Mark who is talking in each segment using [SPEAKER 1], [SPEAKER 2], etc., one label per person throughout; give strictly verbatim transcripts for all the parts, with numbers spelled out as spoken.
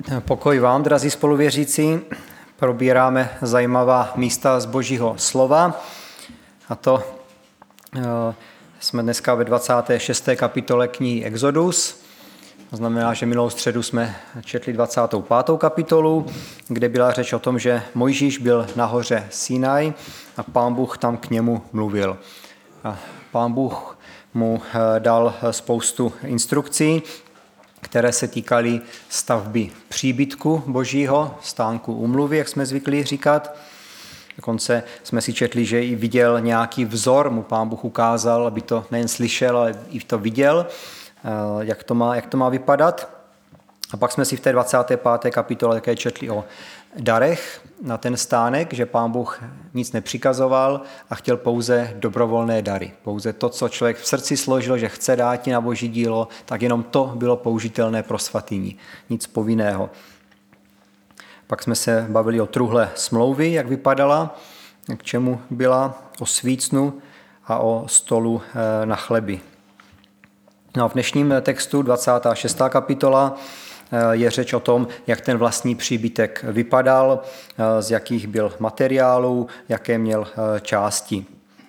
[SPEAKER 1] Pokoj vám, drazí spoluvěřící. Probíráme zajímavá místa z Božího slova. A to jsme dneska ve dvacáté šesté kapitole knihy Exodus. To znamená, že minulou středu jsme četli dvacátou pátou kapitolu, kde byla řeč o tom, že Mojžíš byl na hoře Sinaj a Pán Bůh tam k němu mluvil. A Pán Bůh mu dal spoustu instrukcí, které se týkaly stavby příbytku Božího, stánku úmluvy, jak jsme zvyklí říkat. Dokonce jsme si četli, že i viděl nějaký vzor, mu Pán Bůh ukázal, aby to nejen slyšel, ale i to viděl, jak to má, jak to má vypadat. A pak jsme si v té dvacáté páté kapitole také četli o darech na ten stánek, že Pán Bůh nic nepřikazoval a chtěl pouze dobrovolné dary. Pouze to, co člověk v srdci složil, že chce dát na Boží dílo, tak jenom to bylo použitelné pro svatyni. Nic povinného. Pak jsme se bavili o truhle smlouvy, jak vypadala, k čemu byla, o svícnu a o stolu na chleby. No a v dnešním textu dvacátá šestá kapitola je řeč o tom, jak ten vlastní příbytek vypadal, z jakých byl materiálů, jaké měl části.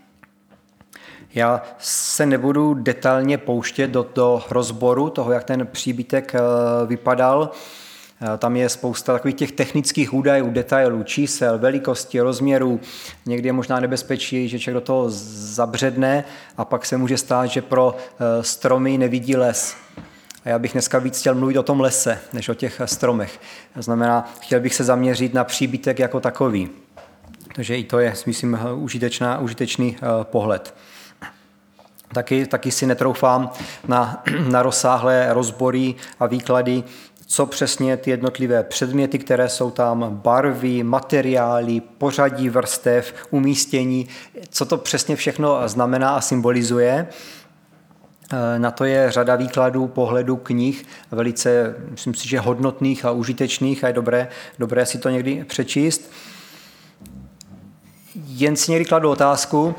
[SPEAKER 1] Já se nebudu detailně pouštět do, do rozboru toho, jak ten příbytek vypadal. Tam je spousta takových těch technických údajů, detailů, čísel, velikosti, rozměrů. Někdy je možná nebezpečí, že člověk do toho zabředne a pak se může stát, že pro stromy nevidí les. A já bych dneska víc chtěl mluvit o tom lese, než o těch stromech. To znamená, chtěl bych se zaměřit na příbytek jako takový. Takže i to je, myslím, užitečná, užitečný pohled. Taky, taky si netroufám na, na rozsáhlé rozbory a výklady, co přesně ty jednotlivé předměty, které jsou tam, barvy, materiály, pořadí vrstev, umístění, co to přesně všechno znamená a symbolizuje. Na to je řada výkladů, pohledů knih, velice, myslím si, že hodnotných a užitečných a je dobré, dobré si to někdy přečíst. Jen si někdy kladu otázku,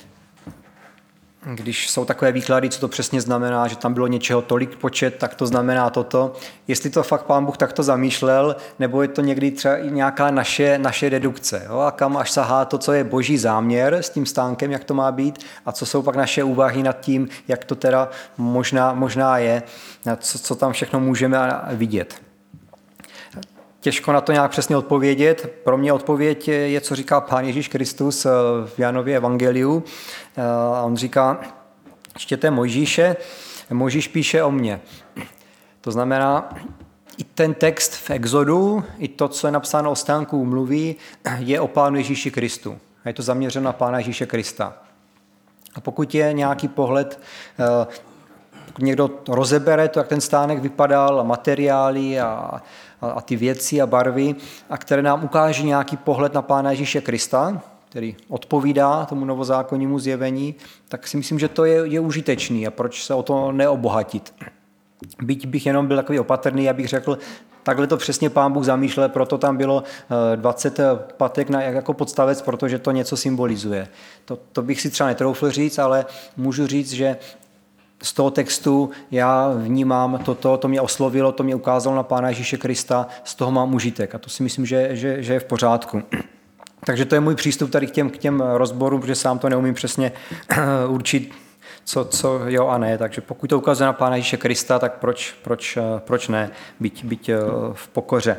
[SPEAKER 1] když jsou takové výklady, co to přesně znamená, že tam bylo něčeho tolik počet, tak to znamená toto. Jestli to fakt Pán Bůh takto zamýšlel, nebo je to někdy třeba i nějaká naše, naše dedukce. Jo? A kam až sahá to, co je Boží záměr s tím stánkem, jak to má být, a co jsou pak naše úvahy nad tím, jak to teda možná, možná je, co, co tam všechno můžeme vidět. Těžko na to nějak přesně odpovědět. Pro mě odpověď je, co říká Pán Ježíš Kristus v Janově evangeliu. On říká, čtěte Mojžíše, Mojžíš píše o mně. To znamená, i ten text v Exodu, i to, co je napsáno o stánku úmluvy, je o Pánu Ježíši Kristu. A je to zaměřeno na Pána Ježíše Krista. A pokud je nějaký pohled, pokud někdo rozebere to, jak ten stánek vypadal, materiály a a ty věci a barvy, a které nám ukáže nějaký pohled na Pána Ježíše Krista, který odpovídá tomu novozákonnímu zjevení, tak si myslím, že to je, je užitečný a proč se o to neobohatit. Byť bych jenom byl takový opatrný, abych řekl, takhle to přesně Pán Bůh zamýšlel, proto tam bylo dvacet patek na, jako podstavec, protože to něco symbolizuje. To, to bych si třeba netroufl říct, ale můžu říct, že z toho textu já vnímám toto, to mě oslovilo, to mě ukázalo na Pána Ježíše Krista, z toho mám užitek a to si myslím, že, že, že je v pořádku. Takže to je můj přístup tady k těm, k těm rozborům, protože sám to neumím přesně určit, co, co jo a ne. Takže pokud to ukazuje na Pána Ježíše Krista, tak proč, proč, proč ne, byť, byť v pokoře.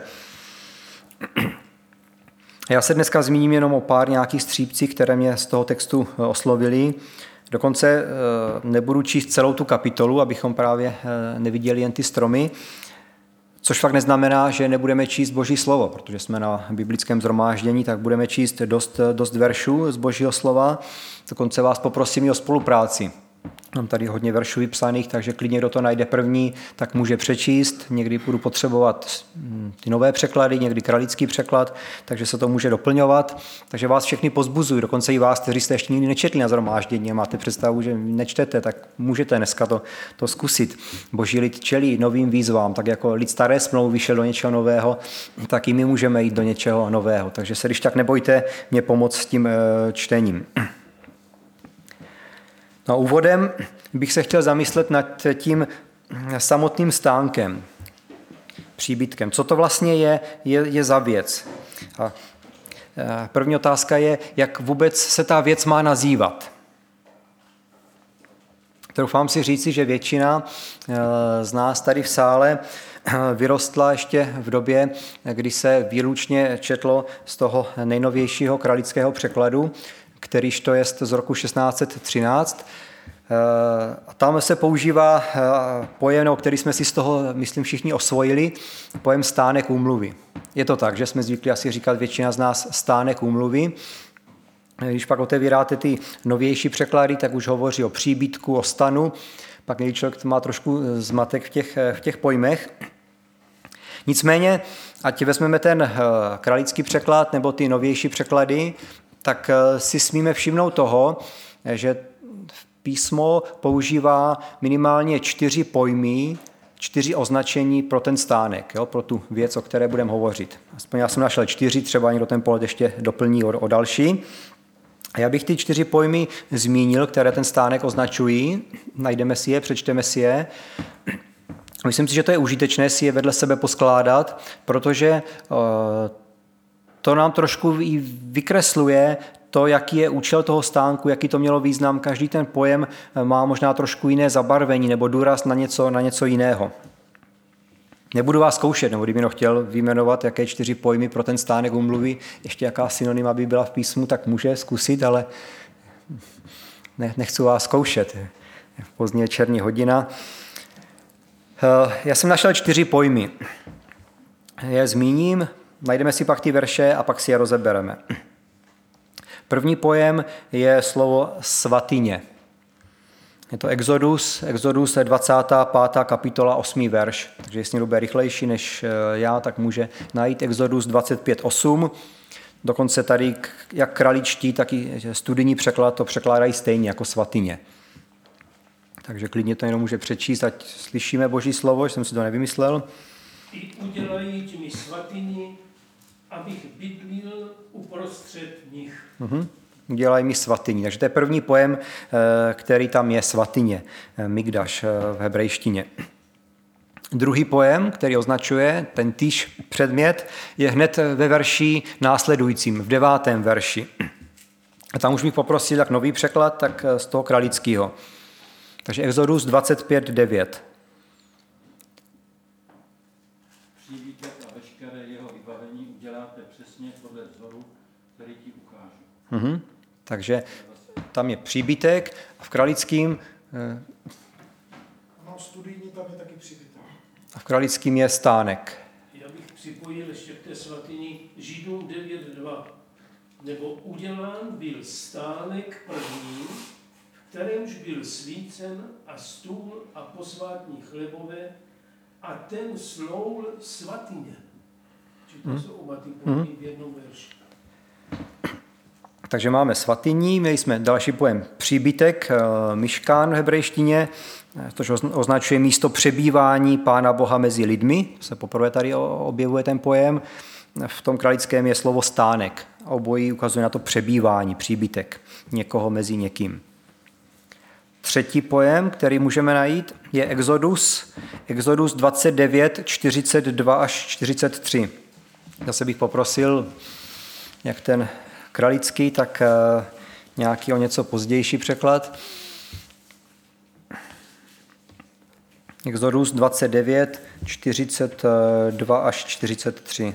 [SPEAKER 1] Já se dneska zmíním jenom o pár nějakých střípcích, které mě z toho textu oslovily. Dokonce nebudu číst celou tu kapitolu, abychom právě neviděli jen ty stromy, což fakt neznamená, že nebudeme číst Boží slovo, protože jsme na biblickém shromáždění, tak budeme číst dost, dost veršů z Božího slova. Dokonce vás poprosím i o spolupráci. Mám tady hodně veršů vypsaných, takže klidně, kdo to najde první, tak může přečíst. Někdy budu potřebovat ty nové překlady, někdy kralický překlad, takže se to může doplňovat. Takže vás všechny pozbuzuji, dokonce i vás, kteří jste ještě nikdy nečetli na shromáždění a máte představu, že nečtete, tak můžete dneska to, to zkusit. Boží lid čelí novým výzvám, tak jako lid staré smlouvy šel do něčeho nového, tak i my můžeme jít do něčeho nového. Takže se když tak nebojte mě pomoct s tím čtením. No, úvodem bych se chtěl zamyslet nad tím samotným stánkem. příbytkem. Co to vlastně je, je, je za věc? A první otázka je, jak vůbec se ta věc má nazývat. Troufám si říci, že většina z nás tady v sále vyrostla ještě v době, kdy se výlučně četlo z toho nejnovějšího kralického překladu, kterýž to je z roku šestnáct set třináct. Tam se používá pojem, o který jsme si z toho, myslím, všichni osvojili, pojem stánek úmluvy. Je to tak, že jsme zvyklí asi říkat většina z nás stánek úmluvy. Když pak otevíráte ty novější překlady, tak už hovoří o příbytku, o stanu. Pak někdy člověk má trošku zmatek v těch, v těch pojmech. Nicméně, ať vezmeme ten kralický překlad nebo ty novější překlady, tak si smíme všimnout toho, že písmo používá minimálně čtyři pojmy, čtyři označení pro ten stánek, jo, pro tu věc, o které budeme hovořit. Aspoň já jsem našel čtyři, třeba někdo ten pohled ještě doplní o, o další. A já bych ty čtyři pojmy zmínil, které ten stánek označují. Najdeme si je, přečteme si je. Myslím si, že to je užitečné si je vedle sebe poskládat, protože to nám trošku vykresluje to, jaký je účel toho stánku, jaký to mělo význam. Každý ten pojem má možná trošku jiné zabarvení nebo důraz na něco, na něco jiného. Nebudu vás zkoušet, nebo kdyby chtěl vyjmenovat, jaké čtyři pojmy pro ten stánek úmluvy, ještě jaká synonyma by byla v písmu, tak může zkusit, ale ne, nechci vás zkoušet. Pozdě je černí hodina. Já jsem našel čtyři pojmy. Je zmíním, najdeme si pak ty verše a pak si je rozebereme. První pojem je slovo svatyně. Je to Exodus, Exodus je dvacátá pátá kapitola, osmý verš. Takže jestli někdo bude rychlejší než já, tak může najít Exodus dvacet pět osm. Dokonce tady jak kraličtí, tak i studijní překlad to překládají stejně jako svatyně. Takže klidně to jenom může přečíst, ať slyšíme Boží slovo, že jsem si to nevymyslel.
[SPEAKER 2] I udělají těmi svatyni, abych bydlil uprostřed nich.
[SPEAKER 1] Mhm. Udělají mi svatyni. Takže to je první pojem, který tam je, svatyně, migdaš v hebrejštině. Druhý pojem, který označuje ten týž předmět, je hned ve verši následujícím, v devátém verši. A tam už bych poprosil jak nový překlad, tak z toho kralického. Takže Exodus dvacet pět devět.
[SPEAKER 3] Příbytek a veškeré jeho vybavení uděláte přesně podle vzoru, který ti ukážu.
[SPEAKER 1] Mhm. Takže tam je příbytek a v kralickým
[SPEAKER 4] No, studijní tam je taky příbytek.
[SPEAKER 1] A v kralickým je stánek.
[SPEAKER 2] Já bych připojil ještě k té svatyni Židům devět dva. Nebo udělán byl stánek první, v kterémž byl svícen a stůl a posvátní chlebové a ten sloul svatyně. Čiže to hmm. jsou oba ty pojmy v jednom verši.
[SPEAKER 1] Takže máme svatyní, měli jsme další pojem příbytek, myškán v hebrejštině, což označuje místo přebývání Pána Boha mezi lidmi. Se poprvé tady objevuje ten pojem. V tom kralickém je slovo stánek. Obojí ukazuje na to přebývání, příbytek někoho mezi někým. Třetí pojem, který můžeme najít, je Exodus. Exodus dvacet devět, čtyřicet dva až čtyřicet tři. Zase bych poprosil, jak ten kralický, tak nějaký o něco pozdější překlad. Exodus dvacet devět, čtyřicet dva až čtyřicet tři.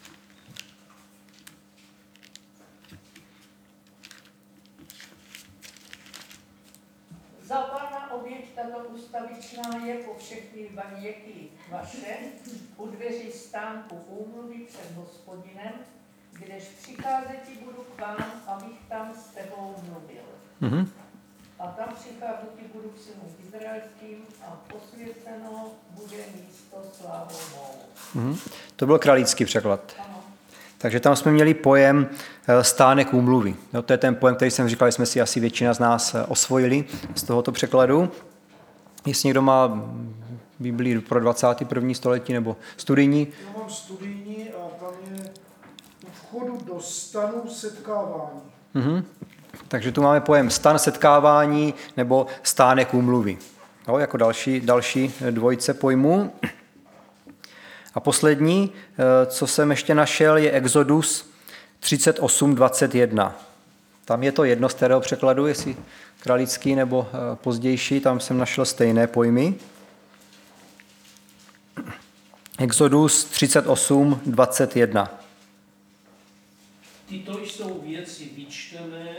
[SPEAKER 5] Za Pána oběť tato ustavičná je po všechny věky vaše, u dveří stánku úmluvy před Hospodinem, kdež přicházeti budu k vám, abych tam s tebou mluvil. Mm-hmm. A tam přicházeti budu k synům izraelským a posvěceno bude místo slávou mou.
[SPEAKER 1] Mm-hmm. To byl kralický překlad.
[SPEAKER 5] Ano.
[SPEAKER 1] Takže tam jsme měli pojem stánek úmluvy. No, to je ten pojem, který jsem říkal, že jsme si asi většina z nás osvojili z tohoto překladu. Jestli někdo má Biblii pro dvacáté první století nebo studijní.
[SPEAKER 4] Já mám studijní a tam je u vchodu do stanu setkávání.
[SPEAKER 1] Mm-hmm. Takže tu máme pojem stan setkávání nebo stánek úmluvy. No, jako další, další dvojice pojmů. A poslední, co jsem ještě našel, je Exodus třicet osm dvacet jedna. Tam je to jedno z kterého překladu, jestli kralický nebo pozdější, tam jsem našel stejné pojmy. Exodus třicet osm dvacet jedna.
[SPEAKER 2] Tyto jsou věci vyčtené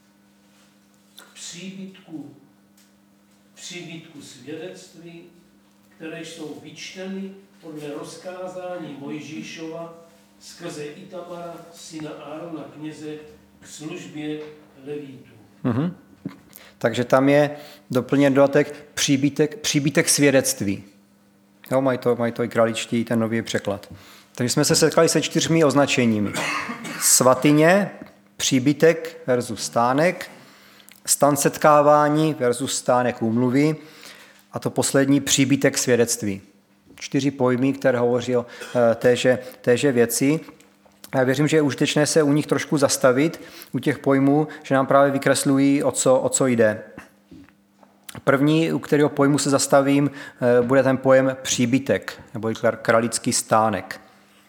[SPEAKER 2] k příbytku, příbytku svědectví, které jsou vyčteny podle rozkázání Mojžíšova skrze Itamara, syna Árona kněze, k službě levítů.
[SPEAKER 1] Mhm. Takže tam je doplněn dodatek příbytek, příbytek svědectví. Jo, mají to, mají to i kraličtí, ten nový překlad. Takže jsme se setkali se čtyřmi označeními. Svatyně, příbytek versus stánek, stan setkávání versus stánek úmluvy a to poslední příbytek svědectví. Čtyři pojmy, které hovoří o téže, téže věci. Já věřím, že je užitečné se u nich trošku zastavit, u těch pojmů, že nám právě vykreslují, o co, o co jde. První, u kterého pojmu se zastavím, bude ten pojem příbytek, nebo kralický stánek.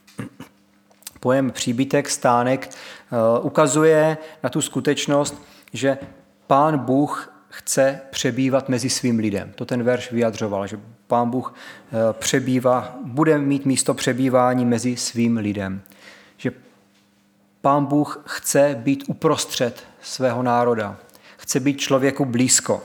[SPEAKER 1] Pojem příbytek, stánek ukazuje na tu skutečnost, že Pán Bůh chce přebývat mezi svým lidem. To ten verš vyjadřoval, že Pán Bůh přebývá, bude mít místo přebývání mezi svým lidem. Že Pán Bůh chce být uprostřed svého národa. Chce být člověku blízko.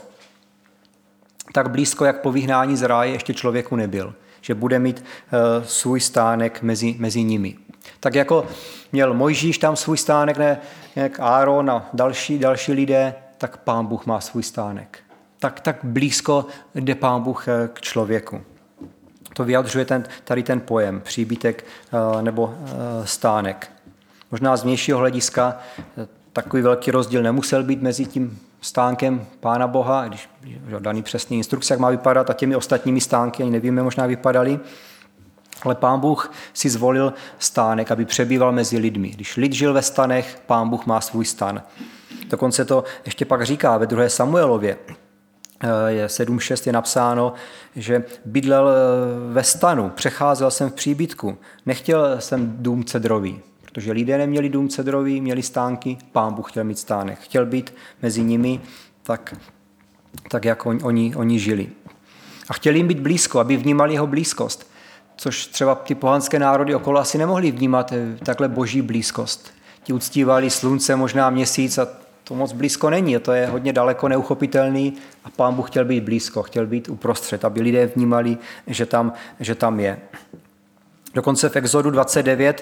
[SPEAKER 1] Tak blízko, jak po vyhnání z ráje ještě člověku nebyl. Že bude mít uh, svůj stánek mezi, mezi nimi. Tak jako měl Mojžíš tam svůj stánek, ne, jak Áron a další, další lidé, tak Pán Bůh má svůj stánek. Tak, tak blízko jde Pán Bůh k člověku. To vyjadřuje ten, tady ten pojem, příbytek uh, nebo uh, stánek. Možná z vnějšího hlediska takový velký rozdíl nemusel být mezi tím stánkem Pána Boha, když je daný přesný instrukce, jak má vypadat, a těmi ostatními stánky, ani nevíme, možná vypadaly. Ale Pán Bůh si zvolil stánek, aby přebýval mezi lidmi. Když lid žil ve stanech, Pán Bůh má svůj stan. Dokonce to ještě pak říká ve druhé Samuelově. Je sedm šest je napsáno, že bydlel ve stanu, přecházel jsem v příbytku, nechtěl jsem dům cedrový. Protože lidé neměli dům cedrový, měli stánky, Pán Bůh chtěl mít stánek. Chtěl být mezi nimi tak, tak jak on, oni, oni žili. A chtěli jim být blízko, aby vnímali jeho blízkost. Což třeba ty pohanské národy okolo asi nemohli vnímat takhle boží blízkost. Ti uctívali slunce, možná měsíc a to moc blízko není. To je hodně daleko neuchopitelný a Pán Bůh chtěl být blízko, chtěl být uprostřed, aby lidé vnímali, že tam, že tam je. Dokonce v Exodu dvacet devět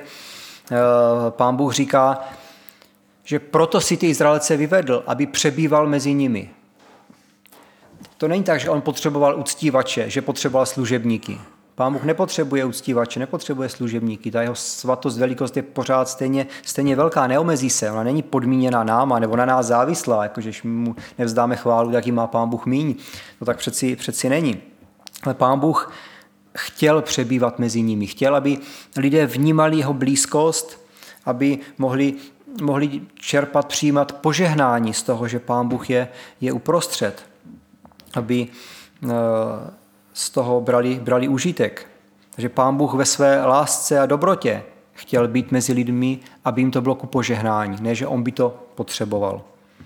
[SPEAKER 1] Pán Bůh říká, že proto si ty Izraelce vyvedl, aby přebýval mezi nimi. To není tak, že on potřeboval uctívače, že potřeboval služebníky. Pán Bůh nepotřebuje uctívače, nepotřebuje služebníky. Ta jeho svatost, velikost je pořád stejně, stejně velká, neomezí se. Ona není podmíněna náma nebo na nás závislá, jakože když mu nevzdáme chválu, tak ji má Pán Bůh míň. To tak přeci, přeci není. Ale Pán Bůh chtěl přebývat mezi nimi. Chtěl, aby lidé vnímali jeho blízkost, aby mohli, mohli čerpat, přijímat požehnání z toho, že Pán Bůh je, je uprostřed. Aby z toho brali, brali užitek. Takže Pán Bůh ve své lásce a dobrotě chtěl být mezi lidmi, aby jim to bylo ku požehnání, ne, že on by to potřeboval.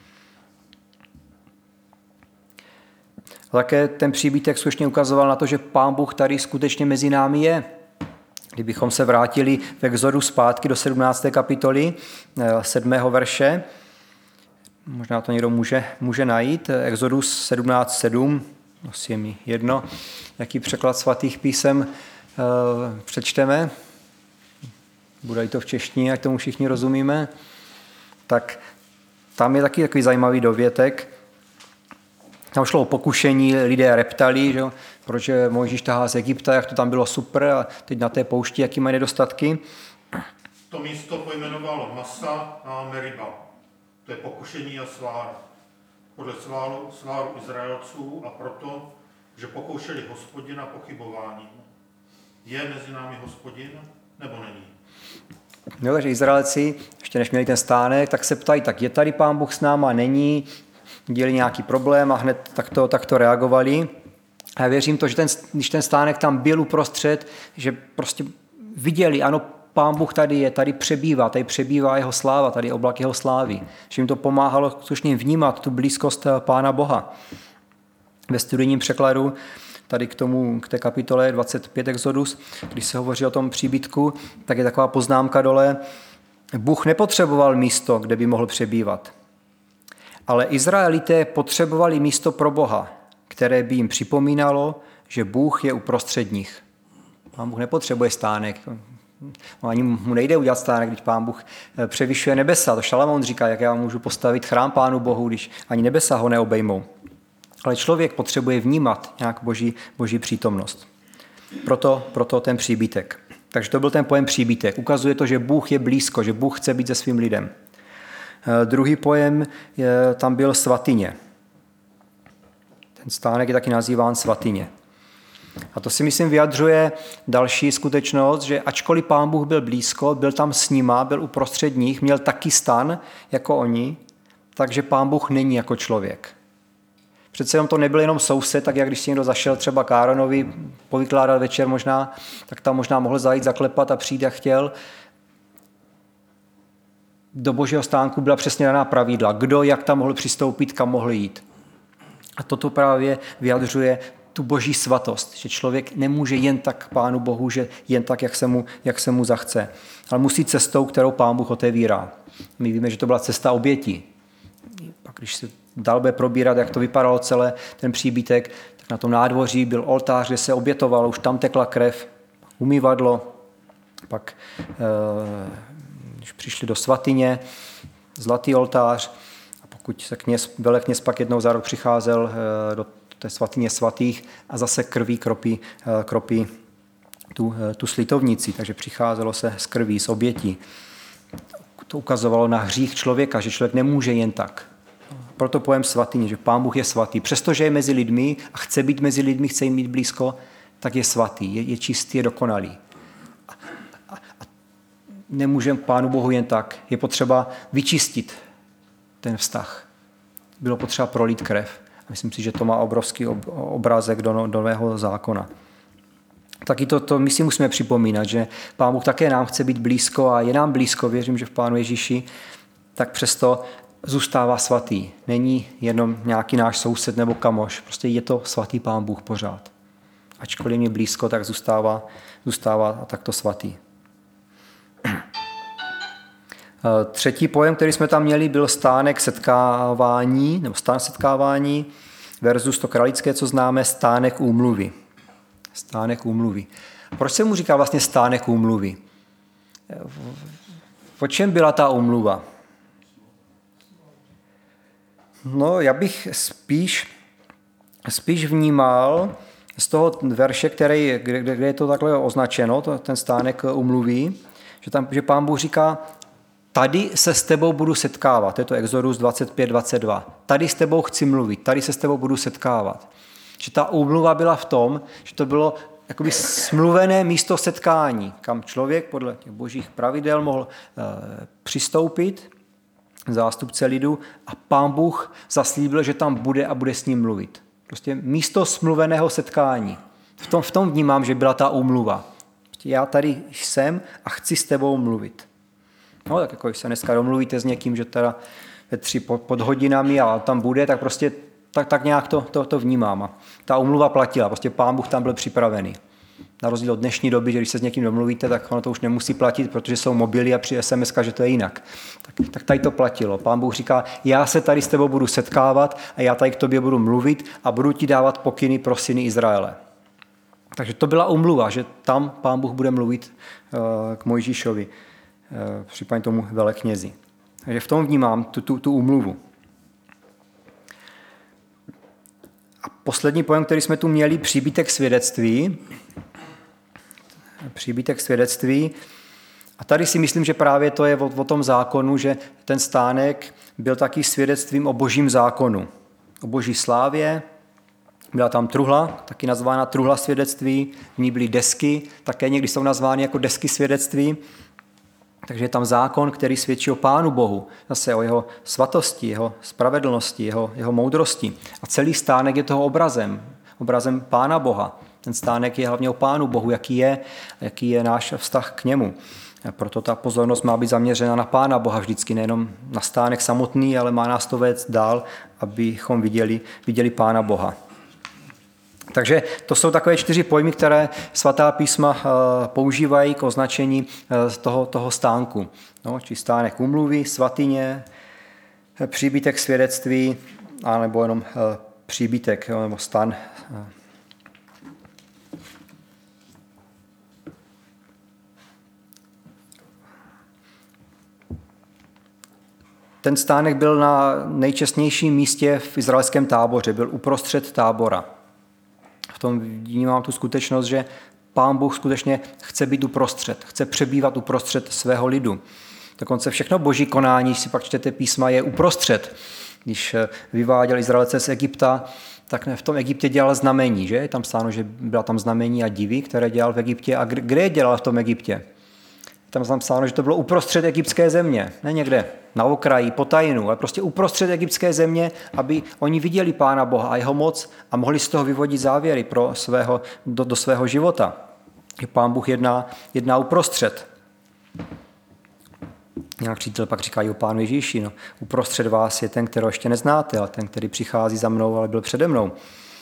[SPEAKER 1] A také ten příbytek skutečně ukazoval na to, že Pán Bůh tady skutečně mezi námi je. Kdybychom se vrátili v Exodu zpátky do sedmnácté kapitoly, sedmého verše, možná to někdo může, může najít, Exodus sedmnáct sedm, asi je mi jedno, jaký překlad svatých písem e, přečteme, bude to v češtině, ať tomu všichni rozumíme, tak tam je taky takový zajímavý dovětek. Tam šlo o pokušení, lidé reptali, že? Proč Mojžíš tahá z Egypta, jak to tam bylo super a teď na té poušti, jaký mají nedostatky.
[SPEAKER 6] To místo pojmenovalo Masa a Meriba. To je pokušení a svár. Podle sváru, sváru Izraelců a proto, že pokoušeli Hospodina pochybováním. Je mezi námi Hospodin, nebo není?
[SPEAKER 1] No, takže Izraelci, ještě než měli ten stánek, tak se ptají, tak je tady Pán Bůh s náma, není, dělali nějaký problém a hned takto, takto reagovali. A já věřím to, že ten, když ten stánek tam byl uprostřed, že prostě viděli, ano, Pán Bůh tady je, tady přebývá, tady přebývá jeho sláva, tady je oblak jeho slávy. Že jim to pomáhalo skutečně vnímat tu blízkost Pána Boha. Ve studijním překladu tady k tomu, k té kapitole dvacet pět Exodus, když se hovoří o tom příbytku, tak je taková poznámka dole. Bůh nepotřeboval místo, kde by mohl přebývat. Ale Izraelité potřebovali místo pro Boha, které by jim připomínalo, že Bůh je uprostřed nich. Pán Bůh nepotřebuje stánek. No, ani mu nejde udělat stánek, když Pán Bůh převyšuje nebesa. To Šalamoun říká, jak já můžu postavit chrám Pánu Bohu, když ani nebesa ho neobejmou. Ale člověk potřebuje vnímat nějak boží, boží přítomnost. Proto, proto ten příbytek. Takže to byl ten pojem příbytek. Ukazuje to, že Bůh je blízko, že Bůh chce být se svým lidem. Druhý pojem je, tam byl svatyně. Ten stánek je taky nazýván svatyně. A to si myslím vyjadřuje další skutečnost, že ačkoliv Pán Bůh byl blízko, byl tam s nima, byl uprostřed nich, měl taky stan jako oni, takže Pán Bůh není jako člověk. Přece jenom to nebyl jenom soused, tak jak když si někdo zašel třeba k Áronovi, povykládat večer možná, tak tam možná mohl zajít, zaklepat a přijít, jak chtěl. Do božího stánku byla přesně daná pravidla. Kdo, jak tam mohl přistoupit, kam mohl jít. A toto právě vyjadřuje tu boží svatost, že člověk nemůže jen tak Pánu Bohu, že jen tak, jak se mu, jak se mu zachce. Ale musí cestou, kterou Pán Bůh otevírá. My víme, že to byla cesta oběti. Pak když se dál bude probírat, jak to vypadalo celé ten příbytek, tak na tom nádvoří byl oltář, kde se obětovalo, už tam tekla krev, umývadlo, pak když přišli do svatyně, zlatý oltář, a pokud se kněz, velekněz pak jednou za rok přicházel do té svatyně svatých a zase krví kropí, kropí tu, tu slitovnici, takže přicházelo se z krví, z obětí. To ukazovalo na hřích člověka, že člověk nemůže jen tak. Proto pojem svatyně, že Pán Bůh je svatý. Přestože je mezi lidmi a chce být mezi lidmi, chce jim mít blízko, tak je svatý, je, je čistý, je dokonalý. A, a, a nemůžeme Pánu Bohu jen tak. Je potřeba vyčistit ten vztah. Bylo potřeba prolít krev. Myslím si, že to má obrovský obrázek do, do nového zákona. Taky to, to my si musíme připomínat, že Pán Bůh také nám chce být blízko a je nám blízko, věřím, že v Pánu Ježíši, tak přesto zůstává svatý. Není jenom nějaký náš soused nebo kamoš, prostě je to svatý Pán Bůh pořád. Ačkoliv je blízko, tak zůstává, zůstává takto svatý. Třetí pojem, který jsme tam měli, byl stánek setkávání, nebo stán setkávání versus to kralické, co známe, stánek úmluvy. Stánek úmluvy. Proč se mu říká vlastně stánek úmluvy? Po čem byla ta úmluva? No, já bych spíš, spíš vnímal z toho verše, který, kde, kde je to takhle označeno, to, ten stánek úmluvy, že, tam, že Pán Bůh říká, tady se s tebou budu setkávat. To je to Exodus dvacet pět dvacet dva. Tady s tebou chci mluvit, tady se s tebou budu setkávat. Že ta úmluva byla v tom, že to bylo jakoby smluvené místo setkání, kam člověk podle těch božích pravidel mohl e, přistoupit, zástupce lidu, a Pán Bůh zaslíbil, že tam bude a bude s ním mluvit. Prostě místo smluveného setkání. V tom, v tom vnímám, že byla ta úmluva. Prostě já tady jsem a chci s tebou mluvit. No, tak jako když se dneska domluvíte s někým, že teda ve tři pod, pod hodinami a tam bude, tak prostě tak, tak nějak to, to, to vnímám. A ta umluva platila, prostě Pán Bůh tam byl připravený. Na rozdíl od dnešní doby, že když se s někým domluvíte, tak ono to už nemusí platit, protože jsou mobily a při es em es ka, že to je jinak. Tak, tak tady to platilo. Pán Bůh říká, já se tady s tebou budu setkávat a já tady k tobě budu mluvit a budu ti dávat pokyny pro syny Izraele. Takže to byla umluva, že tam Pán Bůh bude mluvit uh, k Mojžíšovi, uh, případně tomu veleknězi. Takže v tom vnímám tu, tu, tu umluvu. A poslední pojem, který jsme tu měli, příbytek svědectví. Příbytek svědectví. A tady si myslím, že právě to je o, o tom zákonu, že ten stánek byl taky svědectvím o božím zákonu, o boží slávě. Byla tam truhla, taky nazvána truhla svědectví, v ní byly desky, také někdy jsou nazvány jako desky svědectví. Takže je tam zákon, který svědčí o Pánu Bohu, zase o jeho svatosti, jeho spravedlnosti, jeho, jeho moudrosti. A celý stánek je toho obrazem. obrazem Pána Boha. Ten stánek je hlavně o Pánu Bohu, jaký je, jaký je náš vztah k němu. Proto ta pozornost má být zaměřena na Pána Boha vždycky, nejenom na stánek samotný, ale má nás to vést dál, abychom viděli, viděli Pána Boha. Takže to jsou takové čtyři pojmy, které svatá písma používají k označení toho, toho stánku. No, či stánek úmluvy, svatyně, příbytek svědectví, anebo jenom příbytek, nebo stan. Ten stánek byl na nejčestnějším místě v izraelském táboře, byl uprostřed tábora. V tom vnímám tu skutečnost, že Pán Bůh skutečně chce být uprostřed, chce přebývat uprostřed svého lidu. Dokonce všechno boží konání, když si pak čtete písma, je uprostřed. Když vyváděl Izraelce z Egypta, tak v tom Egyptě dělal znamení, že? Je tam psáno, že byla tam znamení a divy, které dělal v Egyptě. A kde je dělal v tom Egyptě? Tam tam psáno, že to bylo uprostřed egyptské země, ne někde na okraji, po tajnu, ale prostě uprostřed egyptské země, aby oni viděli Pána Boha a jeho moc a mohli z toho vyvodit závěry pro svého, do, do svého života. Že Pán Bůh jedná, jedná uprostřed. Nějak přítel pak říkají o Pánu Ježíši, no, uprostřed vás je ten, kterého ještě neznáte, ale ten, který přichází za mnou, ale byl přede mnou.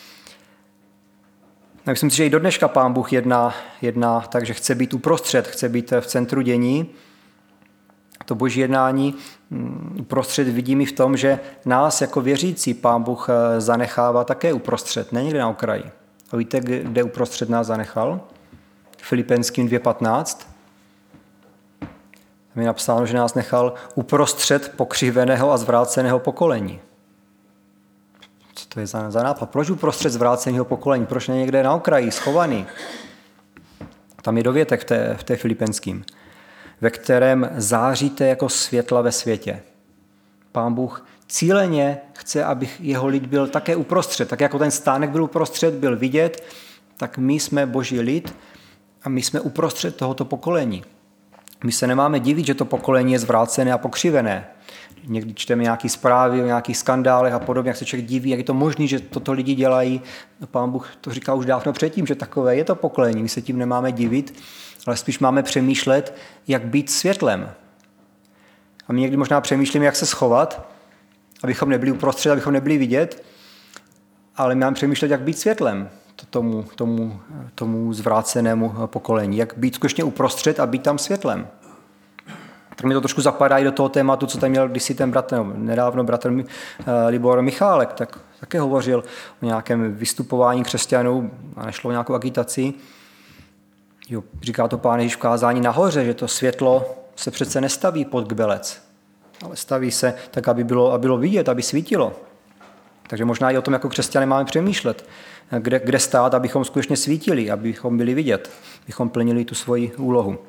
[SPEAKER 1] Myslím si, že i do dneška Pán Bůh jedná, jedná tak, že chce být uprostřed, chce být v centru dění. To boží jednání uprostřed vidím i v tom, že nás jako věřící Pán Bůh zanechává také uprostřed, ne někde na okraji. A víte, kde uprostřed nás zanechal? Filipenským dvě patnáct. Tam je napsáno, že nás nechal uprostřed pokřiveného a zvráceného pokolení. Co to je za, za nápad? Proč uprostřed zvráceného pokolení? Proč ne někde na okraji, schovaný? Tam je dovětek v té, v té Filipenským, ve kterém záříte jako světla ve světě. Pán Bůh cíleně chce, aby jeho lid byl také uprostřed. Tak jako ten stánek byl uprostřed, byl vidět, tak my jsme boží lid a my jsme uprostřed tohoto pokolení. My se nemáme divit, že to pokolení je zvrácené a pokřivené. Někdy čteme nějaké zprávy o nějakých skandálech a podobně, jak se člověk diví, jak je to možné, že toto lidi dělají. Pán Bůh to říká už dávno předtím, že takové je to pokolení. My se tím nemáme divit, ale spíš máme přemýšlet, jak být světlem. A my někdy možná přemýšlíme, jak se schovat, abychom nebyli uprostřed, abychom nebyli vidět, ale my máme přemýšlet, jak být světlem tomu, tomu, tomu zvrácenému pokolení. Jak být skutečně uprostřed a být tam světlem. Tak mi to trošku zapadá i do toho tématu, co tam měl kdysi ten bratr, no, nedávno bratr Libor Michálek, tak také hovořil o nějakém vystupování křesťanů a nešlo o nějakou agitaci. Jo, říká to Pán Ježíš v kázání nahoře, že to světlo se přece nestaví pod kbelec, ale staví se tak, aby bylo, aby bylo vidět, aby svítilo. Takže možná i o tom jako křesťané máme přemýšlet, kde, kde stát, abychom skutečně svítili, abychom byli vidět, abychom plnili tu svoji úlohu.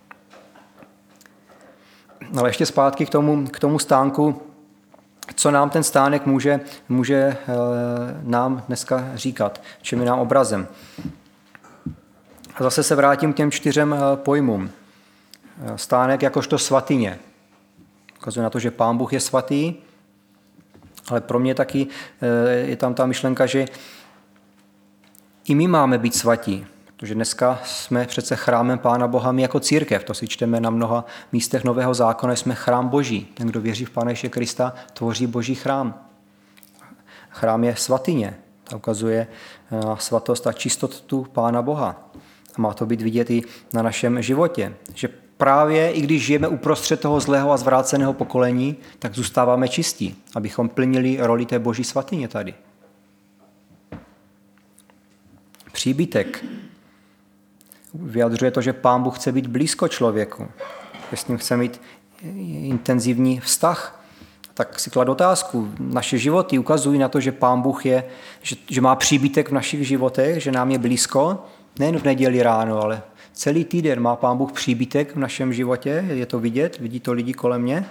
[SPEAKER 1] Ale ještě zpátky k tomu, k tomu stánku, co nám ten stánek může, může e, nám dneska říkat, čím je nám obrazem. A zase se vrátím k těm čtyřem pojmům. Stánek jakožto svatyně. Ukazuje na to, že Pán Bůh je svatý, ale pro mě taky je tam ta myšlenka, že i my máme být svatí. Protože dneska jsme přece chrámem Pána Boha my jako církev. To si čteme na mnoha místech Nového zákona, jsme chrám Boží. Ten, kdo věří v Pána Ježíše Krista, tvoří Boží chrám. Chrám je svatyně. Ta ukazuje svatost a čistotu Pána Boha. A má to být vidět i na našem životě. Že právě i když žijeme uprostřed toho zlého a zvráceného pokolení, tak zůstáváme čistí, abychom plnili roli té Boží svatyně tady. Příbytek vyjadřuje to, že Pán Bůh chce být blízko člověku, že s ním chce mít intenzivní vztah. Tak si klad otázku. Naše životy ukazují na to, že Pán Bůh je, že, že má příbytek v našich životech, že nám je blízko, nejen v neděli ráno, ale celý týden má Pán Bůh příbytek v našem životě, je to vidět, vidí to lidi kolem mě.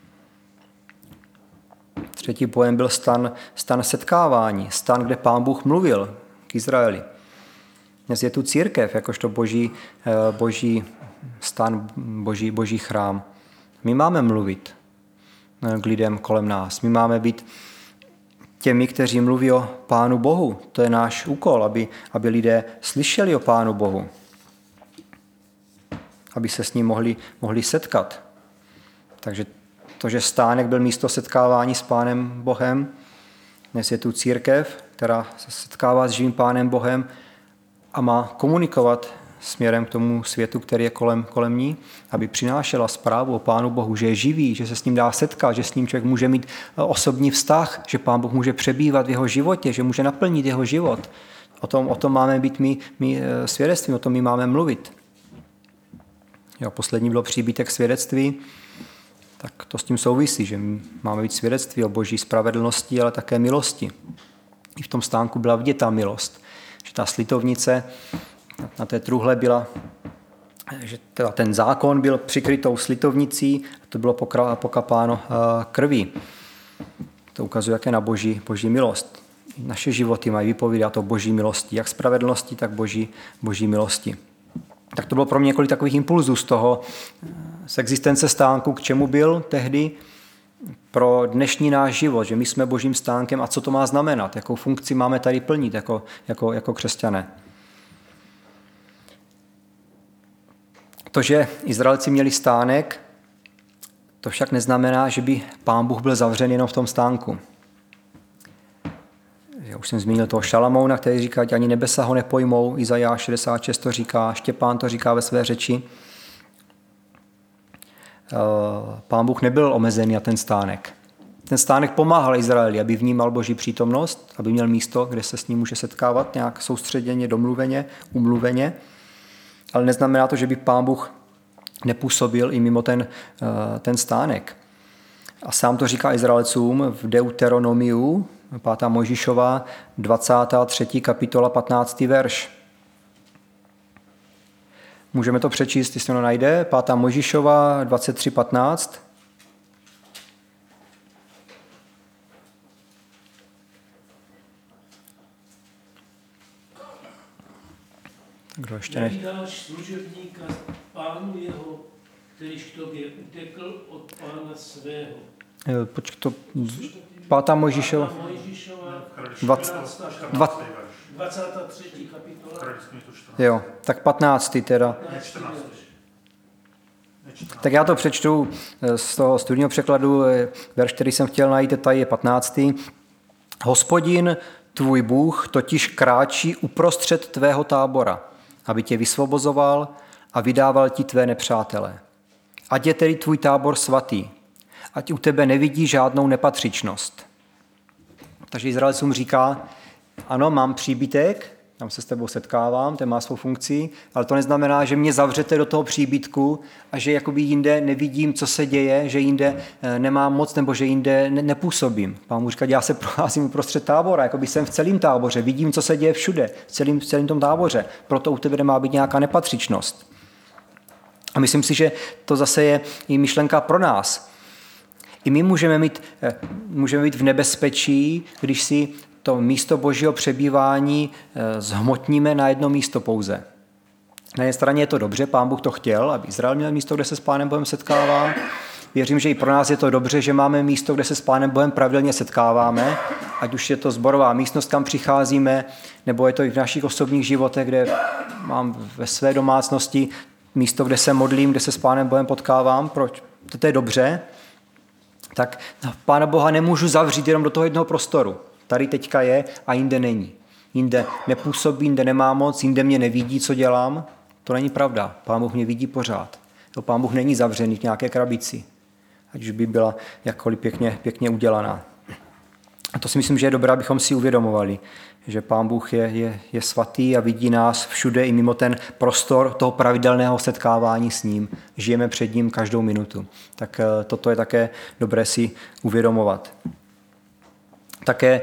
[SPEAKER 1] Třetí pojem byl stan, stan setkávání, stan, kde Pán Bůh mluvil k Izraeli. Dnes je tu církev, jakožto boží, boží stan, boží, boží chrám. My máme mluvit k lidem kolem nás. My máme být těmi, kteří mluví o Pánu Bohu. To je náš úkol, aby, aby lidé slyšeli o Pánu Bohu. Aby se s ním mohli, mohli setkat. Takže to, že stánek byl místo setkávání s Pánem Bohem, dnes je tu církev, která se setkává s živým Pánem Bohem a má komunikovat směrem k tomu světu, který je kolem, kolem ní, aby přinášela zprávu o Pánu Bohu, že je živý, že se s ním dá setkat, že s ním člověk může mít osobní vztah, že Pán Bůh může přebývat v jeho životě, že může naplnit jeho život. O tom, o tom máme být my, my svědectví, o tom my máme mluvit. Jo, poslední bylo příbytek svědectví, tak to s tím souvisí, že máme být svědectví o Boží spravedlnosti, ale také milosti. I v tom stánku byla vidět ta milost, že ta slitovnice na té truhle byla, že teda ten zákon byl přikrytou slitovnicí a to bylo pokapáno krví. To ukazuje, jaké na Boží, Boží milost. Naše životy mají vypovídat o Boží milosti, jak spravedlnosti, tak Boží, Boží milosti. Tak to bylo pro mě několik takových impulzů z toho, z existence stánku, k čemu byl tehdy pro dnešní náš život, že my jsme Božím stánkem a co to má znamenat, jakou funkci máme tady plnit jako, jako, jako křesťané. To, že Izraelci měli stánek, to však neznamená, že by Pán Bůh byl zavřen jenom v tom stánku. Já už jsem zmínil toho Šalamouna, který říká, že ani nebesa ho nepojmou. Izajáš šedesát šest to říká, Štěpán to říká ve své řeči. Pán Bůh nebyl omezený na ten stánek. Ten stánek pomáhal Izraeli, aby vnímal Boží přítomnost, aby měl místo, kde se s ním může setkávat nějak soustředěně, domluveně, umluveně. Ale neznamená to, že by Pán Bůh nepůsobil i mimo ten, ten stánek. A sám to říká Izraelcům v Deuteronomiu, pátá Mojžíšova, dvacátá třetí kapitola, patnáctý verš. Můžeme to přečíst, jestli to najde. pátá Mojžíšova, dvacet tři patnáct. Kdo ještě ne?
[SPEAKER 2] Nevydáš služebníka pánu jeho, kterýž k tobě utekl od pána svého.
[SPEAKER 1] Počkej, to pátá Mojžíšova.
[SPEAKER 2] Pátá Mojžíšova, dvacátá třetí kapitola.
[SPEAKER 1] Jo, tak patnáctý teda. Tak já to přečtu z toho studijního překladu. Verš, který jsem chtěl najít, tady je patnáctý. Hospodin, tvůj Bůh, totiž kráčí uprostřed tvého tábora, aby tě vysvobozoval a vydával ti tvé nepřátele. Ať je tedy tvůj tábor svatý, ať u tebe nevidí žádnou nepatřičnost. Takže Izraelcům říká, ano, mám příbytek, tam se s tebou setkávám, ten má svou funkci, ale to neznamená, že mě zavřete do toho příbytku a že jakoby jinde nevidím, co se děje, že jinde nemám moc nebo že jinde nepůsobím. Pán mu říká, já se procházím uprostřed tábora, jakoby jsem v celém táboře, vidím, co se děje všude, v celém, v celém tom táboře, proto u tebe nemá být nějaká nepatřičnost. A myslím si, že to zase je i myšlenka pro nás. I my můžeme mít, můžeme být v nebezpečí, když si to místo Božího přebývání zhmotníme na jedno místo pouze. Na jedné straně je to dobře, Pán Bůh to chtěl, aby Izrael měl místo, kde se s Pánem Bohem setkává. Věřím, že i pro nás je to dobře, že máme místo, kde se s Pánem Bohem pravidelně setkáváme, ať už je to sborová místnost, kam přicházíme, nebo je to i v našich osobních životech, kde mám ve své domácnosti místo, kde se modlím, kde se s Pánem Bohem potkávám. Proč? To je dobře. Tak Pána Boha nemůžu zavřít jenom do toho jednoho prostoru. Tady teďka je a jinde není. Jinde nepůsobí, jinde nemá moc, jinde mě nevidí, co dělám. To není pravda. Pán Bůh mě vidí pořád. Pán Bůh není zavřený v nějaké krabici, ať už by byla jakkoliv pěkně, pěkně udělaná. A to si myslím, že je dobré, abychom si uvědomovali, že Pán Bůh je, je, je svatý a vidí nás všude i mimo ten prostor toho pravidelného setkávání s ním. Žijeme před ním každou minutu. Tak toto je také dobré si uvědomovat. Také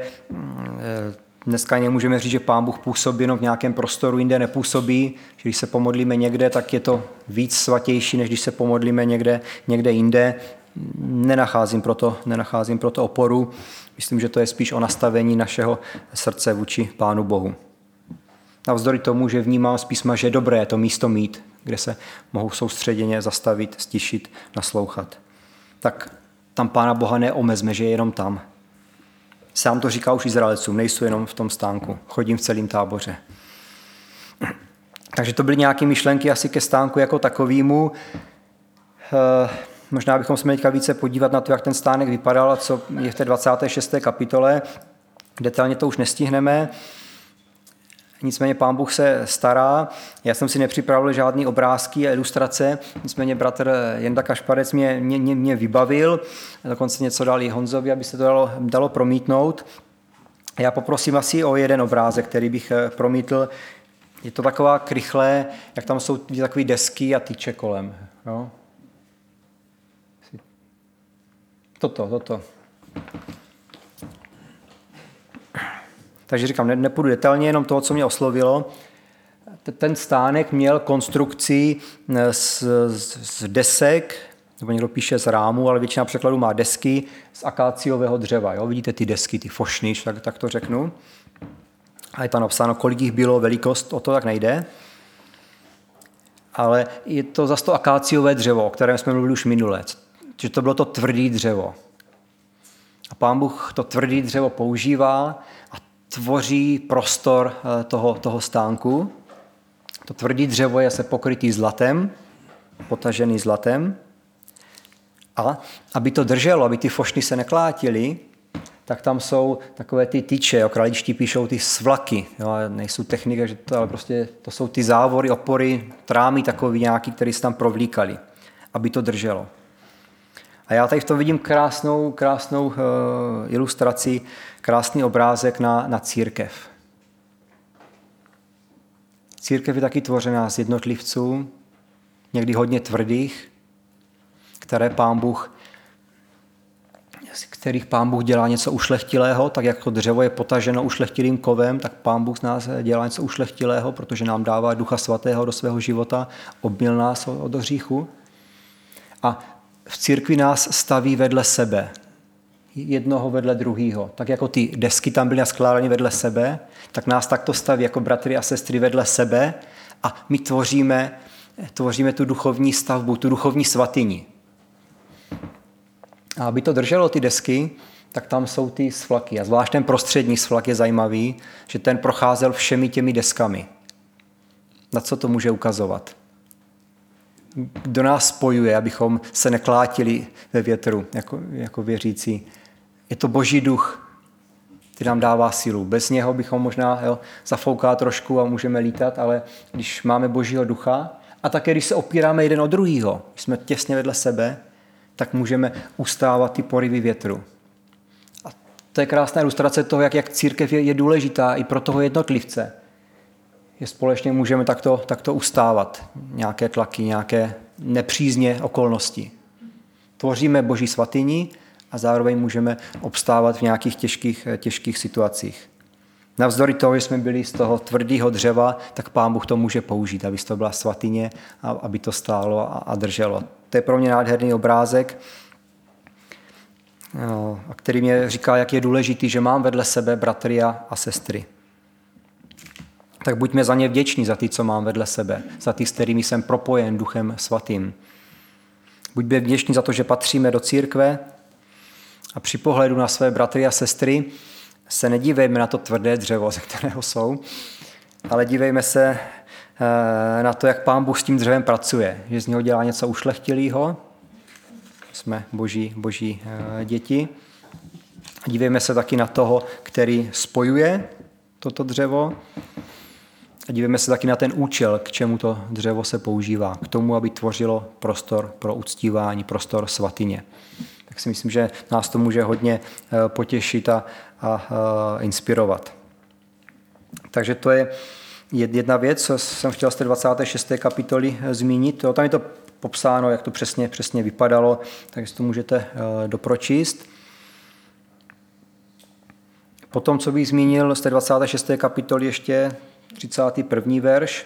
[SPEAKER 1] dneska nemůžeme říct, že Pán Bůh působí jenom v nějakém prostoru, jinde nepůsobí. Že když se pomodlíme někde, tak je to víc svatější, než když se pomodlíme někde, někde jinde. Nenacházím proto, nenacházím proto oporu. Myslím, že to je spíš o nastavení našeho srdce vůči Pánu Bohu. Navzdory tomu, že vnímám z písma, že je dobré to místo mít, kde se mohu soustředěně zastavit, stišit, naslouchat. Tak tam Pána Boha neomezme, že je jenom tam. Sám to říká už Izraelcům, nejsou jenom v tom stánku, chodím v celém táboře. Takže to byly nějaké myšlenky asi ke stánku jako takovému. Možná bychom se měli teďka více podívat na to, jak ten stánek vypadal a co je v té dvacáté šesté kapitole. Detailně to už nestihneme. Nicméně Pán Bůh se stará. Já jsem si nepřipravil žádný obrázky a ilustrace, nicméně bratr Jenda Kašparec mě, mě, mě, mě vybavil, dokonce něco dal i Honzovi, aby se to dalo, dalo promítnout. Já poprosím asi o jeden obrázek, který bych promítl. Je to taková krychlé, jak tam jsou takové desky a tyče kolem. Jo? Toto, toto. Takže říkám, ne, nepůjdu detailně, jenom toho, co mě oslovilo. Ten stánek měl konstrukci z, z desek, nebo někdo píše z rámu, ale většina překladů má desky z akáciového dřeva. Jo? Vidíte ty desky, ty fošny, tak, tak to řeknu. A je tam napsáno, kolik jich bylo, velikost, o to tak nejde. Ale je to zase to akáciové dřevo, o kterém jsme mluvili už minule. Že to bylo to tvrdé dřevo. A Pán Bůh to tvrdé dřevo používá a tvoří prostor toho, toho stánku. To tvrdé dřevo je se pokrytý zlatem, potažený zlatem. A aby to drželo, aby ty fošny se neklátily, tak tam jsou takové ty tyče, o kraličtí píšou ty svlaky, jo, nejsou technika, že to, ale prostě to jsou ty závory, opory, trámy takový nějaký, které se tam provlíkaly, aby to drželo. A já tady v tom vidím krásnou, krásnou uh, ilustraci, krásný obrázek na, na církev. Církev je taky tvořená z jednotlivců, někdy hodně tvrdých, které Pán Bůh, z kterých Pán Bůh dělá něco ušlechtilého, tak jako dřevo je potaženo ušlechtilým kovem, tak Pán Bůh z nás dělá něco ušlechtilého, protože nám dává Ducha Svatého do svého života, obmyl nás od hříchu. A v církvi nás staví vedle sebe, jednoho vedle druhého. Tak jako ty desky tam byly naskládány vedle sebe, tak nás takto staví jako bratry a sestry vedle sebe a my tvoříme, tvoříme tu duchovní stavbu, tu duchovní svatyni. A aby to drželo ty desky, tak tam jsou ty svlaky. A zvlášť ten prostřední svlak je zajímavý, že ten procházel všemi těmi deskami. Na co to může ukazovat? Kdo nás spojuje, abychom se neklátili ve větru jako, jako věřící. Je to Boží duch, který nám dává sílu. Bez něho bychom možná jo, zafouká trošku a můžeme lítat, ale když máme Božího ducha a také když se opíráme jeden od druhýho, když jsme těsně vedle sebe, tak můžeme ustávat ty porivy větru. A to je krásná ilustrace toho, jak, jak církev je, je důležitá i pro toho jednotlivce. Že společně můžeme takto, takto ustávat nějaké tlaky, nějaké nepřízně okolnosti. Tvoříme Boží svatyni a zároveň můžeme obstávat v nějakých těžkých, těžkých situacích. Navzdory toho, že jsme byli z toho tvrdého dřeva, tak Pán Bůh to může použít, aby to byla svatyně a aby to stálo a, a drželo. To je pro mě nádherný obrázek, který mě říká, jak je důležitý, že mám vedle sebe bratry a, a sestry. Tak buďme za ně vděční, za ty, co mám vedle sebe, za ty, s kterými jsem propojen Duchem Svatým. Buďme vděční za to, že patříme do církve a při pohledu na své bratry a sestry se nedívejme na to tvrdé dřevo, ze kterého jsou, ale dívejme se na to, jak Pán Bůh s tím dřevem pracuje, že z něho dělá něco ušlechtilého. Jsme boží, boží děti. Dívejme se taky na toho, který spojuje toto dřevo. A dívejme se taky na ten účel, k čemu to dřevo se používá. K tomu, aby tvořilo prostor pro uctívání, prostor svatyně. Tak si myslím, že nás to může hodně potěšit a, a, a inspirovat. Takže to je jedna věc, co jsem chtěl z té dvacáté šesté kapitoly zmínit. Tam je to popsáno, jak to přesně, přesně vypadalo, takže to můžete dopročíst. Potom, co bych zmínil z té dvacáté šesté kapitoly ještě třicátý první verš.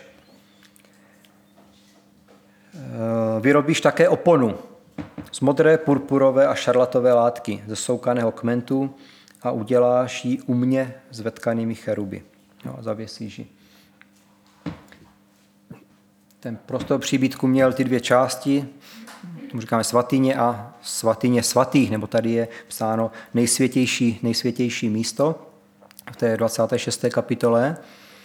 [SPEAKER 1] Vyrobíš také oponu z modré, purpurové a šarlatové látky ze soukaného kmentu a uděláš ji umně s vetkanými cheruby. No, zavěsíš ji. Ten prostor příbytku měl ty dvě části, tomu říkáme svatyně a svatyně svatých, nebo tady je psáno nejsvětější, nejsvětější místo v té dvacáté šesté kapitole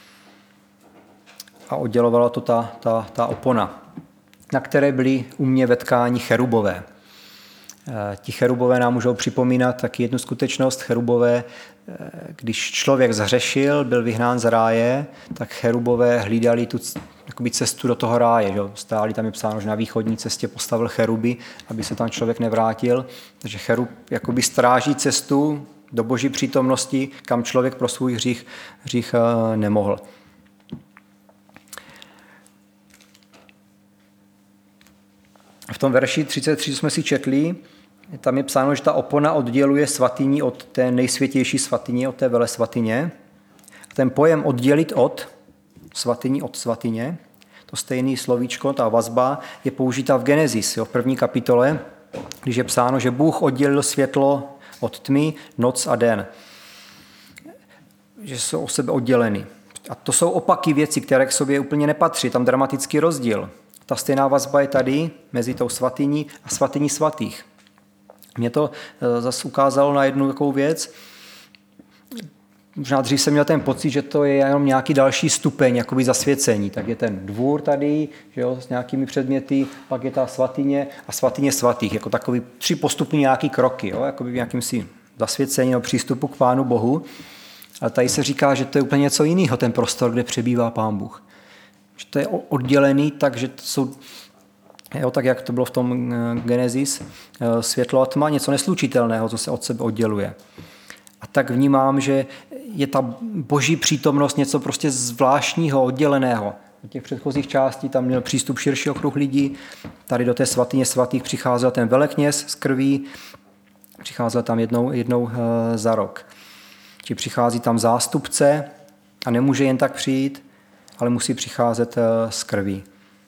[SPEAKER 1] a oddělovala to ta, ta, ta opona, na které byly u mě ve tkání cherubové. Ti cherubové nám můžou připomínat taky jednu skutečnost. Cherubové, když člověk zhřešil, byl vyhnán z ráje, tak cherubové hlídali tu jakoby cestu do toho ráje. Že? Stáli tam je psáno, že na východní cestě postavil cheruby, aby se tam člověk nevrátil. Takže cherub jakoby stráží cestu do boží přítomnosti, kam člověk pro svůj hřích, hřích nemohl. V tom verši třicet tři, co jsme si četli, tam je psáno, že ta opona odděluje svatyni od té nejsvětější svatyně, od té velesvatyně. Ten pojem oddělit od svatyni od svatyně, to stejné slovíčko, ta vazba, je použita v Genesis, jo, v první kapitole, když je psáno, že Bůh oddělil světlo od tmy, noc a den. Že jsou o sebe odděleny. A to jsou opaky věci, které k sobě úplně nepatří, tam dramatický rozdíl. Ta stejná vazba je tady mezi tou svatyní a svatyní svatých. Mě to zase ukázalo na jednu takovou věc. Možná dřív jsem měl ten pocit, že to je jenom nějaký další stupeň jakoby zasvěcení. Tak je ten dvůr tady, že jo, s nějakými předměty, pak je ta svatyně a svatyně svatých. Jako takový tři postupní nějaký kroky, jo, jakoby v nějakým si zasvěcení nebo přístupu k Pánu Bohu. Ale tady se říká, že to je úplně něco jiného, ten prostor, kde přebývá Pán Bůh. Že to je oddělený, takže to jsou, jo, tak jak to bylo v tom Genesis, světlo a tma, něco neslučitelného, co se od sebe odděluje. A tak vnímám, že je ta boží přítomnost něco prostě zvláštního, odděleného. V těch předchozích částí tam měl přístup širší okruh lidí, tady do té svatyně svatých přicházel ten velekněz z krví, přicházel tam jednou, jednou za rok. Či přichází tam zástupce a nemůže jen tak přijít, ale musí přicházet z krví.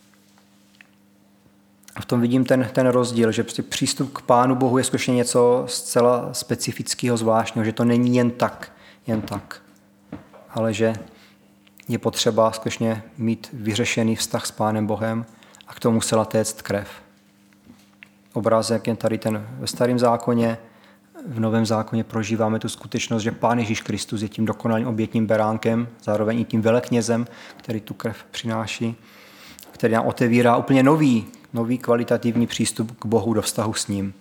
[SPEAKER 1] A v tom vidím ten, ten rozdíl, že prostě přístup k Pánu Bohu je skutečně něco zcela specifického, zvláštního, že to není jen tak, jen tak, ale že je potřeba skutečně mít vyřešený vztah s Pánem Bohem a k tomu musela téct krev. Obrázek je tady ten ve Starém zákoně, v Novém zákoně prožíváme tu skutečnost, že Pán Ježíš Kristus je tím dokonalým obětním beránkem, zároveň i tím veleknězem, který tu krev přináší, který nám otevírá úplně nový, nový kvalitativní přístup k Bohu do vztahu s ním.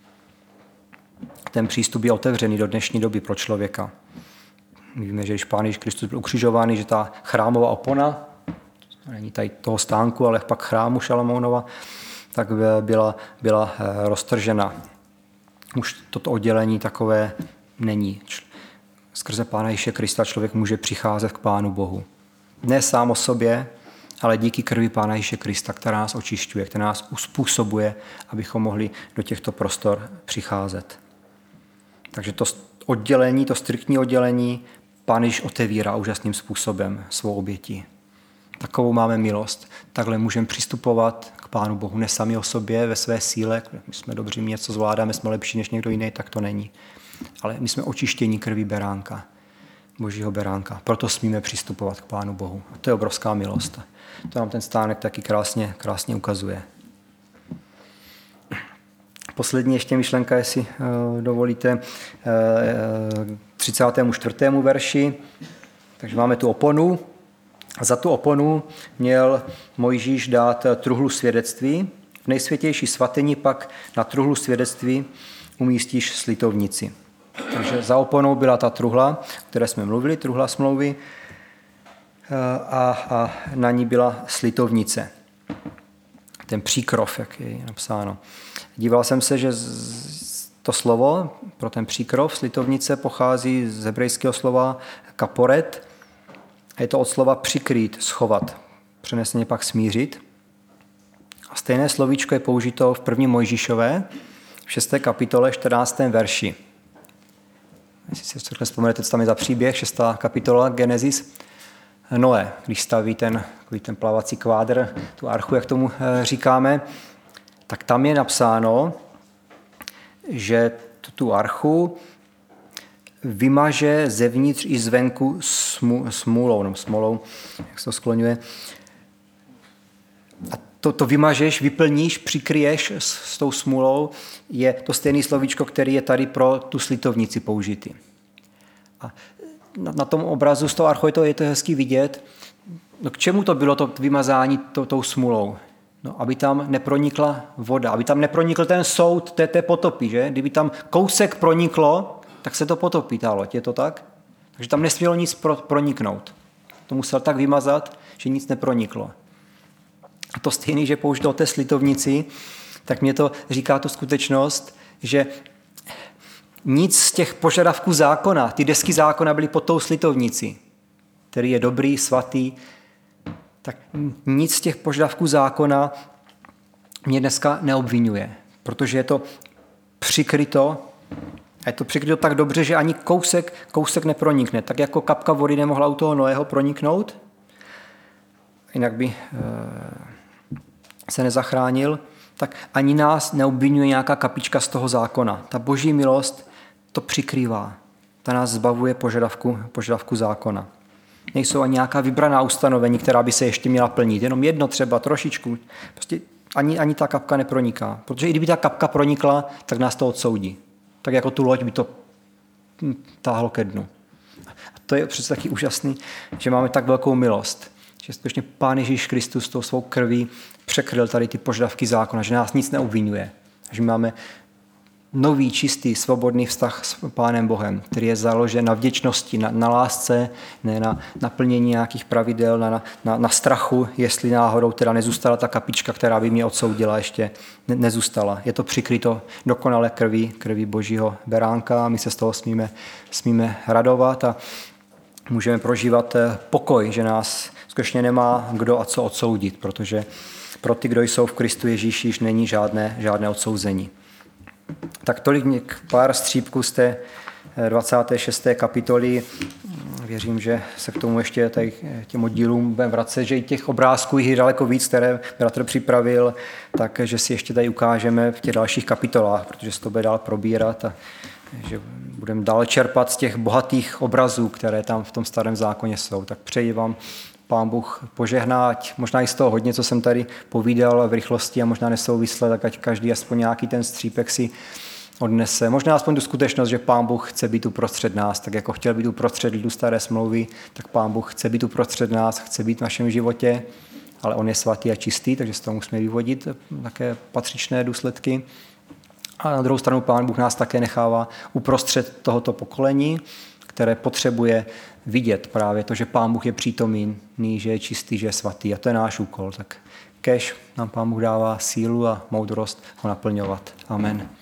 [SPEAKER 1] Ten přístup je otevřený do dnešní doby pro člověka. My víme, že když Pán Ježíš Kristus byl ukřižovaný, že ta chrámová opona, to není tady toho stánku, ale pak chrámu Šalamounova, tak byla, byla roztržena. Už toto oddělení takové není. Skrze Pána Ježíše Krista člověk může přicházet k Pánu Bohu. Ne sám o sobě, ale díky krvi Pána Ježíše Krista, která nás očišťuje, která nás uspůsobuje, abychom mohli do těchto prostor přicházet. Takže to oddělení, to striktní oddělení, Pán Ježíš otevírá úžasným způsobem svou oběti. Takovou máme milost. Takhle můžeme přistupovat k Pánu Bohu, ne sami o sobě, ve své síle. My jsme dobří, my něco zvládáme, jsme lepší než někdo jiný, tak to není. Ale my jsme očištění krví beránka, božího beránka. Proto smíme přistupovat k Pánu Bohu. A to je obrovská milost. To nám ten stánek taky krásně, krásně ukazuje. Poslední ještě myšlenka, jestli uh, dovolíte, uh, třicátému čtvrtému verši. Takže máme tu oponu. A za tu oponu měl Mojžíš dát truhlu svědectví. V nejsvětější svatyni pak na truhlu svědectví umístíš slitovnici. Takže za oponou byla ta truhla, o které jsme mluvili, truhla smlouvy, a, a na ní byla slitovnice. Ten příkrov, jak je napsáno. Díval jsem se, že to slovo pro ten příkrov slitovnice pochází z hebrejského slova kaporet. Je to od slova přikrýt, schovat, přeneseně pak smířit. A stejné slovíčko je použito v první Mojžíšové, v šesté kapitole, čtrnáctém verši. Jestli si takhle vzpomenete, co tam je za příběh, šestá kapitola Genesis. Noé, když staví ten, ten plavací kvádr, tu archu, jak tomu říkáme, tak tam je napsáno, že tu archu vymaže zevnitř i zvenku smůlou, nebo smolou, jak se to skloňuje. A to, to vymažeš, vyplníš, přikryješ s, s tou smůlou, je to stejné slovíčko, který je tady pro tu slitovnici použitý. A na, na tom obrazu z toho archoitu je to hezky vidět. No, k čemu to bylo to vymazání to, tou smůlou? No, aby tam nepronikla voda, aby tam nepronikl ten soud té, té potopy, že? Kdyby tam kousek proniklo, tak se to potopí, ta loď, je to tak? Takže tam nesmělo nic pro, proniknout. To musel tak vymazat, že nic neproniklo. A to stejný, že použil o té slitovnici, tak mě to říká tu skutečnost, že nic z těch požadavků zákona, ty desky zákona byly pod tou slitovnici, který je dobrý, svatý, tak nic z těch požadavků zákona mě dneska neobvinuje, protože je to přikryto, a je to přikryto tak dobře, že ani kousek, kousek nepronikne. Tak jako kapka vody nemohla u toho Noého proniknout, jinak by se nezachránil, tak ani nás neobvinuje nějaká kapička z toho zákona. Ta boží milost to přikrývá. Ta nás zbavuje požadavku, požadavku zákona. Nejsou ani nějaká vybraná ustanovení, která by se ještě měla plnit. Jenom jedno třeba, trošičku. Prostě ani, ani ta kapka neproniká. Protože i kdyby ta kapka pronikla, tak nás to odsoudí. Tak jako tu loď by to táhlo ke dnu. A to je přece taky úžasný, že máme tak velkou milost. Že skutečně Pán Ježíš Kristus tou svou krví překryl tady ty požadavky zákona, že nás nic neobvinuje. Že máme nový, čistý, svobodný vztah s Pánem Bohem, který je založen na vděčnosti, na, na lásce, ne na naplnění nějakých pravidel, na, na, na strachu, jestli náhodou teda nezůstala ta kapička, která by mě odsoudila, ještě ne, nezůstala. Je to přikryto dokonale krví, krví Božího beránka, my se z toho smíme, smíme radovat a můžeme prožívat pokoj, že nás skutečně nemá kdo a co odsoudit, protože pro ty, kdo jsou v Kristu Ježíši, již není žádné, žádné odsouzení. Tak tolik pár střípků z té dvacáté šesté kapitoly. Věřím, že se k tomu ještě tady těm oddílům budeme vracet, že i těch obrázků je daleko víc, které bratr připravil, takže si ještě tady ukážeme v těch dalších kapitolách, protože se to bude dál probírat a že budeme dál čerpat z těch bohatých obrazů, které tam v tom starém zákoně jsou. Tak přeji vám, Pán Bůh požehná, ať možná i z toho hodně, co jsem tady povídal v rychlosti a možná nesouvisle, tak ať každý aspoň nějaký ten střípek si odnese. Možná aspoň tu skutečnost, že Pán Bůh chce být uprostřed nás, tak jako chtěl být uprostřed lidu staré smlouvy, tak Pán Bůh chce být uprostřed nás, chce být v našem životě, ale on je svatý a čistý, takže z toho musíme vyvodit také patřičné důsledky. A na druhou stranu Pán Bůh nás také nechává uprostřed tohoto pokolení, které potřebuje vidět právě to, že Pán Bůh je přítomný, že je čistý, že je svatý. A to je náš úkol. Tak kéž nám Pán Bůh dává sílu a moudrost ho naplňovat. Amen.